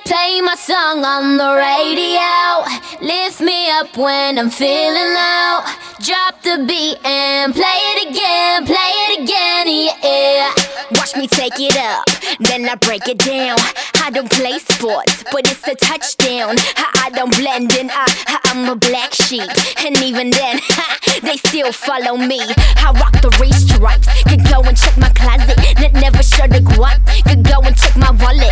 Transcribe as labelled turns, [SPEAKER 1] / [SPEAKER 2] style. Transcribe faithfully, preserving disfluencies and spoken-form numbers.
[SPEAKER 1] Play my song on the radio, lift me up when I'm feeling low. Drop the beat and play it again, play it again, yeah. Watch me take it up, then I break it down. I don't play sports, but it's a touchdown. I, I don't blend in, I, I'm a black sheep. And even then, they still follow me. I rock the race stripes, could go and check my closet, n- never show the guap. Could go and check my wallet,